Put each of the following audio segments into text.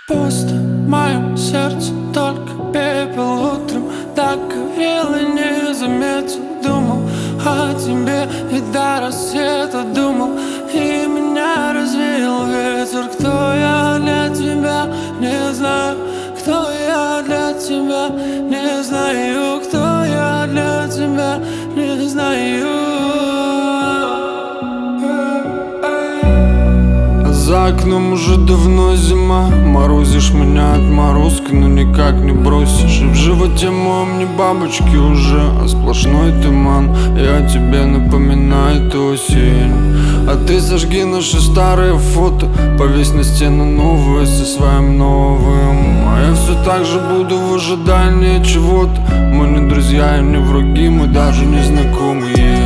Пусто в моем сердце, только пепел утром. Так горел и не заметил, думал о тебе и до рассвета думал. И меня развеял ветер. Кто я для тебя, не знаю. Кто я для тебя, не знаю. Кто я для тебя, не знаю. За окном уже давно зима. Морозишь меня отморозкой, но никак не бросишь. И в животе моем не бабочки уже, а сплошной туман. Я тебе напоминает осень. А ты сожги наши старые фото, повесь на стену новые со своим новым. А я все так же буду в ожидании чего-то. Мы не друзья и не враги, мы даже не знакомые.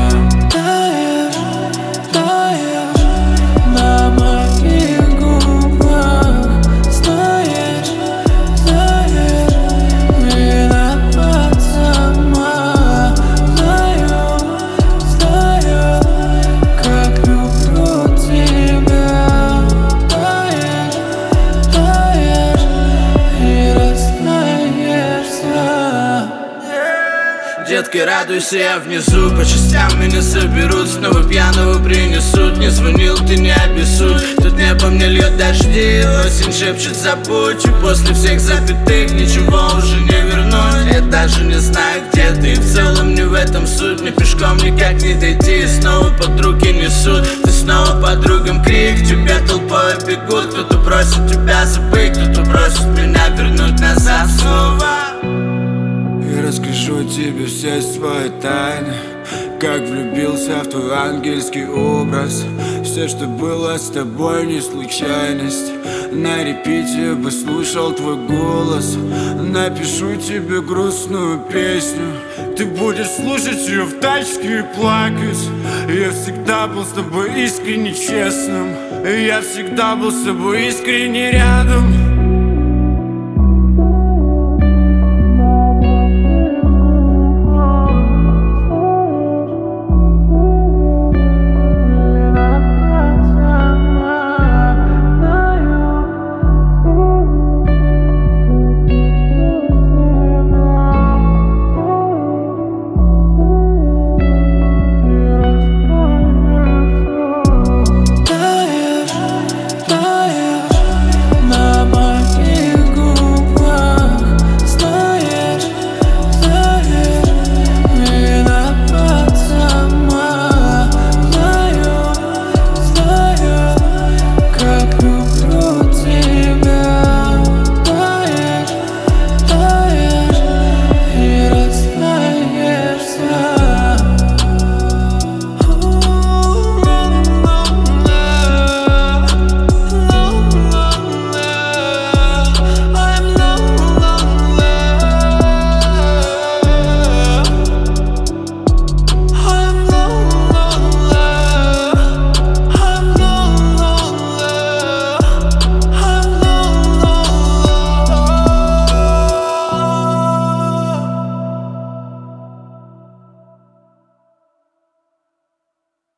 Детки, радуйся, я внизу. По частям меня соберут, снова пьяного принесут. Не звонил, ты не обессудь. Тут небо мне льет дожди, осень шепчет забудь. И после всех запятых ничего уже не вернуть. Я даже не знаю, где ты, и в целом не в этом суть. Мне пешком никак не дойти, и снова под руки несут. Ты снова подругам крик, тебя толпой бегут. Кто-то просит тебя забыть, кто-то просит меня вернуть назад снова. Я расскажу тебе все свои тайны, как влюбился в твой ангельский образ. Все, что было с тобой, не случайность. На репите бы слушал твой голос. Напишу тебе грустную песню, ты будешь слушать ее в тачке и плакать. Я всегда был с тобой искренне честным, я всегда был с тобой искренне рядом.